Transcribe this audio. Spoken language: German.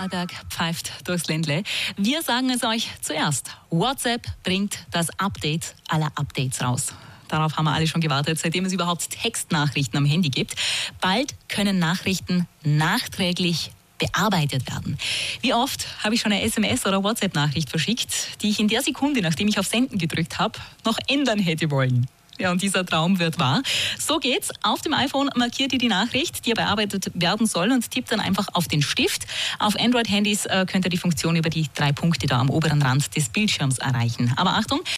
Vorarlberg pfeift durchs Ländle. Wir sagen es euch zuerst. WhatsApp bringt das Update aller Updates raus. Darauf haben wir alle schon gewartet, seitdem es überhaupt Textnachrichten am Handy gibt. Bald können Nachrichten nachträglich bearbeitet werden. Wie oft habe ich schon eine SMS- oder WhatsApp-Nachricht verschickt, die ich in der Sekunde, nachdem ich auf Senden gedrückt habe, noch ändern hätte wollen. Ja, und dieser Traum wird wahr. So geht's. Auf dem iPhone markiert ihr die Nachricht, die bearbeitet werden soll, und tippt dann einfach auf den Stift. Auf Android-Handys könnt ihr die Funktion über die 3 Punkte da am oberen Rand des Bildschirms erreichen. Aber Achtung,